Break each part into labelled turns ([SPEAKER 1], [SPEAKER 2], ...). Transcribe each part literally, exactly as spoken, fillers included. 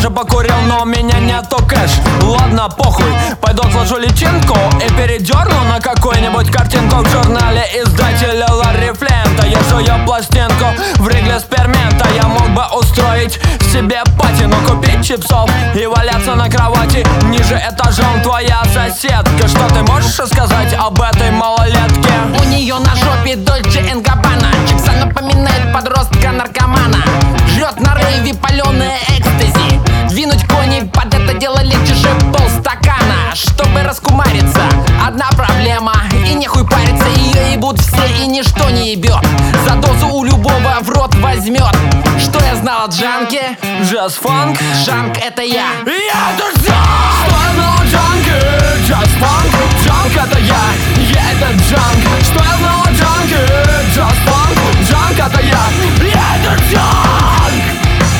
[SPEAKER 1] тоже покурил, но у меня нету кэш. Ладно, похуй, пойду отложу личинку и передерну на какую-нибудь картинку в журнале издателя Ларри Флинта. Я жую пластинку в Ригле Спермента. Я мог бы устроить себе пати, но купить чипсов и валяться на кровати ниже этажом. Твоя соседка, что ты можешь рассказать об этой малолетке?
[SPEAKER 2] У нее на жопе Дольче энд Габбана. Чикса напоминает подростка-наркомана. Жрет на рейве паленое экстази. Двинуть кони под это дело легче же полстакана. Чтобы раскумариться, одна проблема, и нехуй париться. Ее ебут все и ничто не ебет. За дозу у любого в рот возьмет. Что я знал о джанке?
[SPEAKER 1] Джаз-фанк?
[SPEAKER 2] Джанк это я.
[SPEAKER 1] Я это джанк! Что я знал о джанке? Джаз-фанк? Джанк это я. Я это джанк. Что я знал о джанке? Джаз-фанк? Джанк это я. Я это джанк!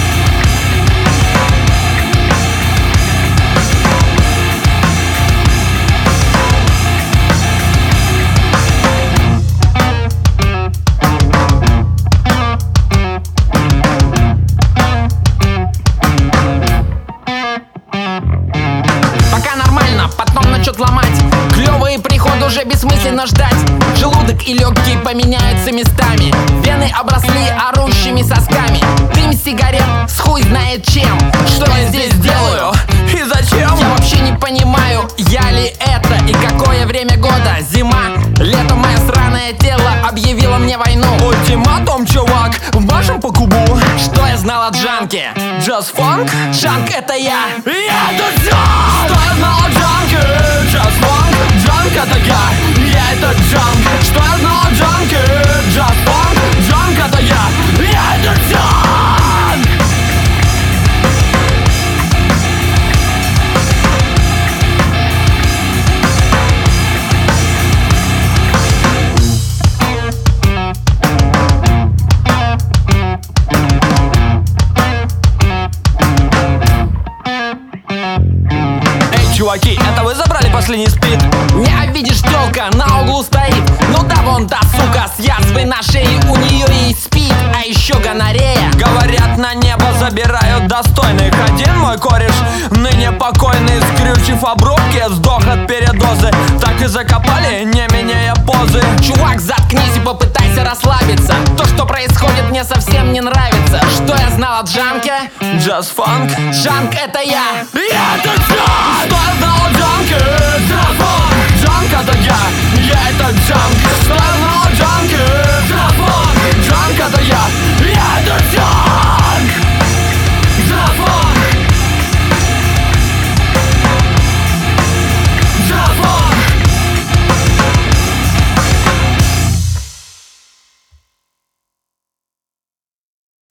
[SPEAKER 2] Потом начнет ломать. Клёвый приход уже бессмысленно ждать. Желудок и легкие поменяются местами. Вены обросли орущими сосками. Дым сигарет с хуй знает чем. Что я здесь делаю?
[SPEAKER 1] И зачем?
[SPEAKER 2] Я вообще не понимаю, я ли это и какое время года. Зима, лето, мое сраное тело объявило мне войну.
[SPEAKER 1] Ультиматум, чувак, вмажем по кубу.
[SPEAKER 2] Что я знал о джанке?
[SPEAKER 1] Джаз-фанк?
[SPEAKER 2] Джанк это я.
[SPEAKER 1] Я это джанк! Что я знал о джанке? Джаз-фанк? Джанк это я. Я это джанк. Что я знал о джанке? Джаз-фанк? Джанк это я. Я это джанк! Чуваки, это вы забрали последний спид?
[SPEAKER 2] Не, а видишь, тёлка на углу стоит. Ну да, вон та сука с язвой на шее. У нее есть спид, а еще гонорея.
[SPEAKER 1] Говорят, на небо забирают достойных. Один мой кореш, ныне покойный, скрючив обрубки, сдох от передозы. Так и закопали, не меняя позы.
[SPEAKER 2] Чувак, заткнись и попытайся расслабиться. То, что происходит, мне совсем не нравится. Что я знал о джанке?
[SPEAKER 1] Джаз-фанк?
[SPEAKER 2] Джанк это я.
[SPEAKER 1] Я это джанк! Что я знал о джанке? Джаз-фанк? Джанк это я. Я это джанк.